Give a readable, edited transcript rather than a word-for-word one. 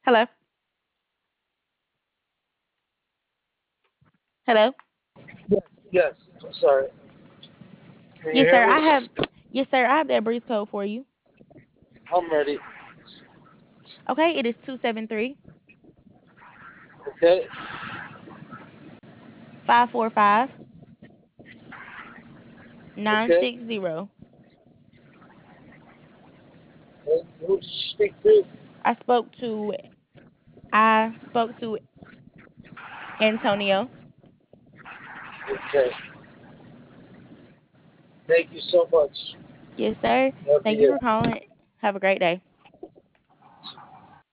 Hello. Hello. Yes. I'm sorry. Can you Yes, hear sir. me? I have that breeze code for you. I'm ready. Okay, it is 273 Okay. 545 Okay. 960. And who did you speak to? I spoke to I spoke to Antonio. Okay. Thank you so much. Yes, sir. I'll be Thank you here. for calling. Have a great day.